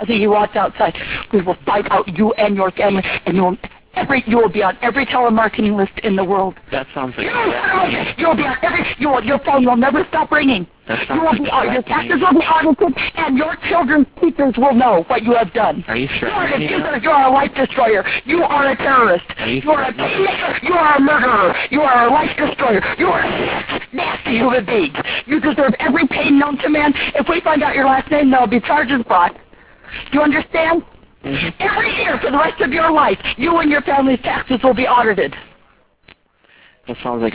I think he walked outside. We will fight out you and your family, and you will be on every telemarketing list in the world. That sounds like you'll be on your phone will never stop ringing. Your taxes will be audited, and your children's teachers will know what you have done. Are you sure? You are a life destroyer. You are a terrorist. You are a peacemaker. You are a murderer. You are a life destroyer. You are a nasty human being. You deserve every pain known to man. If we find out your last name, there will be charges brought. Do you understand? Every year for the rest of your life, you and your family's taxes will be audited. That sounds like